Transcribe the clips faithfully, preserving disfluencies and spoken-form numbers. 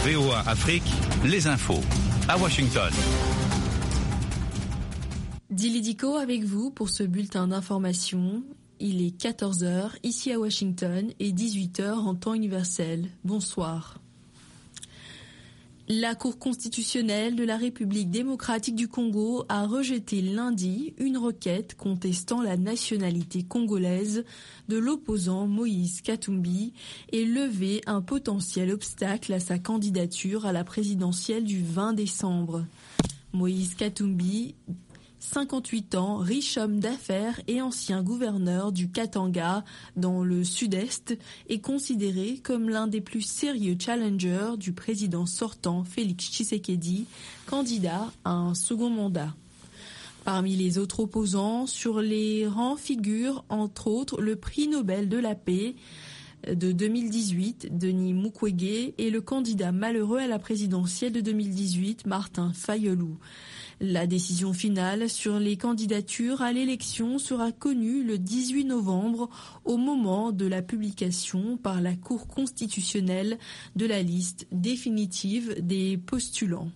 V O A Afrique, les infos à Washington. Dili Diko avec vous pour ce bulletin d'information. Il est quatorze heures ici à Washington et dix-huit heures en temps universel. Bonsoir. La Cour constitutionnelle de la République démocratique du Congo a rejeté lundi une requête contestant la nationalité congolaise de l'opposant Moïse Katumbi et levé un potentiel obstacle à sa candidature à la présidentielle du vingt décembre. Moïse Katumbi, cinquante-huit ans, riche homme d'affaires et ancien gouverneur du Katanga dans le sud-est, est considéré comme l'un des plus sérieux challengers du président sortant Félix Tshisekedi, candidat à un second mandat. Parmi les autres opposants, sur les rangs figurent entre autres le prix Nobel de la paix de deux mille dix-huit, Denis Mukwege, et le candidat malheureux à la présidentielle de deux mille dix-huit, Martin Fayulu. La décision finale sur les candidatures à l'élection sera connue le dix-huit novembre au moment de la publication par la Cour constitutionnelle de la liste définitive des postulants.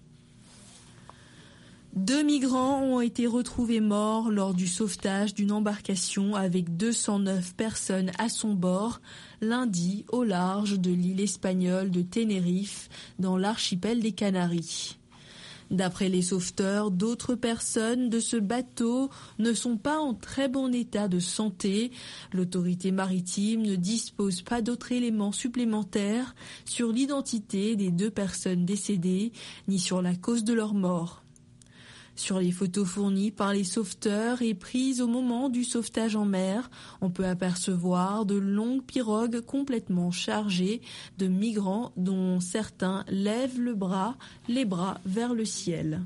Deux migrants ont été retrouvés morts lors du sauvetage d'une embarcation avec deux cent neuf personnes à son bord lundi au large de l'île espagnole de Tenerife dans l'archipel des Canaries. D'après les sauveteurs, d'autres personnes de ce bateau ne sont pas en très bon état de santé. L'autorité maritime ne dispose pas d'autres éléments supplémentaires sur l'identité des deux personnes décédées ni sur la cause de leur mort. Sur les photos fournies par les sauveteurs et prises au moment du sauvetage en mer, on peut apercevoir de longues pirogues complètement chargées de migrants dont certains lèvent le bras, les bras vers le ciel.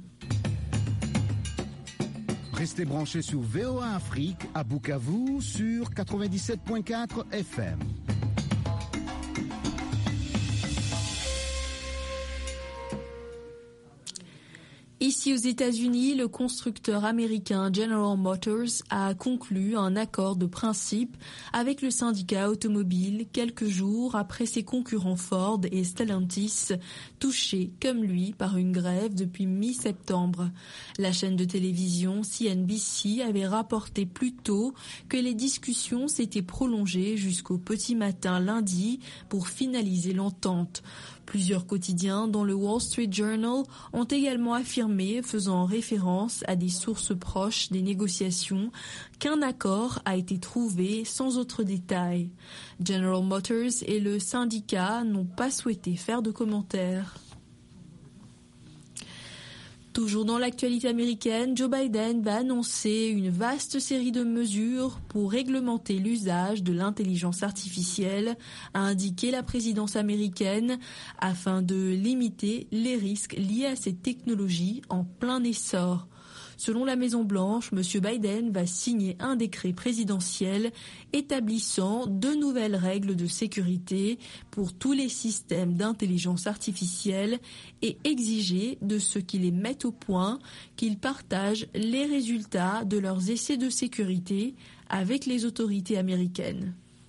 Restez branchés sur V O A Afrique à Bukavu sur quatre-vingt-dix-sept virgule quatre F M. Ici aux États-Unis, le constructeur américain General Motors a conclu un accord de principe avec le syndicat automobile quelques jours après ses concurrents Ford et Stellantis, touchés comme lui par une grève depuis mi-septembre. La chaîne de télévision C N B C avait rapporté plus tôt que les discussions s'étaient prolongées jusqu'au petit matin lundi pour finaliser l'entente. Plusieurs quotidiens, dont le Wall Street Journal, ont également affirmé, faisant référence à des sources proches des négociations, qu'un accord a été trouvé sans autre détail. General Motors et le syndicat n'ont pas souhaité faire de commentaires. Toujours dans l'actualité américaine, Joe Biden va annoncer une vaste série de mesures pour réglementer l'usage de l'intelligence artificielle, a indiqué la présidence américaine, afin de limiter les risques liés à ces technologies en plein essor. Selon la Maison-Blanche, M. Biden va signer un décret présidentiel établissant de nouvelles règles de sécurité pour tous les systèmes d'intelligence artificielle et exiger de ceux qui les mettent au point qu'ils partagent les résultats de leurs essais de sécurité avec les autorités américaines.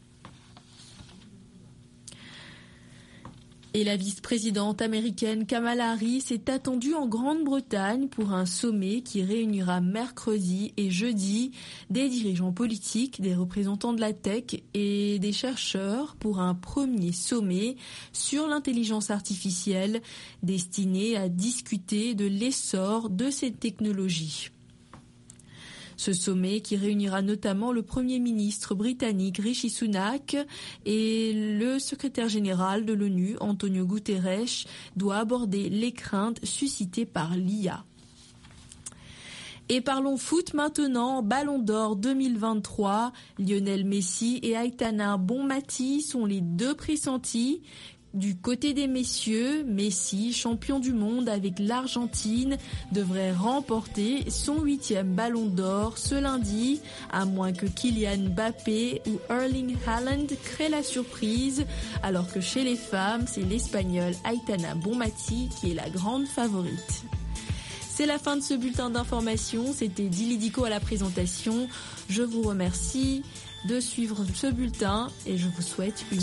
Et la vice-présidente américaine Kamala Harris est attendue en Grande-Bretagne pour un sommet qui réunira mercredi et jeudi des dirigeants politiques, des représentants de la tech et des chercheurs pour un premier sommet sur l'intelligence artificielle destiné à discuter de l'essor de cette technologie. Ce sommet, qui réunira notamment le Premier ministre britannique Rishi Sunak et le secrétaire général de l'ONU, Antonio Guterres, doit aborder les craintes suscitées par l'I A. Et parlons foot maintenant. Ballon d'Or deux mille vingt-trois, Lionel Messi et Aitana Bonmati sont les deux pressentis. Du côté des messieurs, Messi, champion du monde avec l'Argentine, devrait remporter son huitième ballon d'or ce lundi, à moins que Kylian Mbappé ou Erling Haaland créent la surprise, alors que chez les femmes, c'est l'Espagnole Aitana Bonmati qui est la grande favorite. C'est la fin de ce bulletin d'information. C'était Dili Diko à la présentation. Je vous remercie de suivre ce bulletin et je vous souhaite une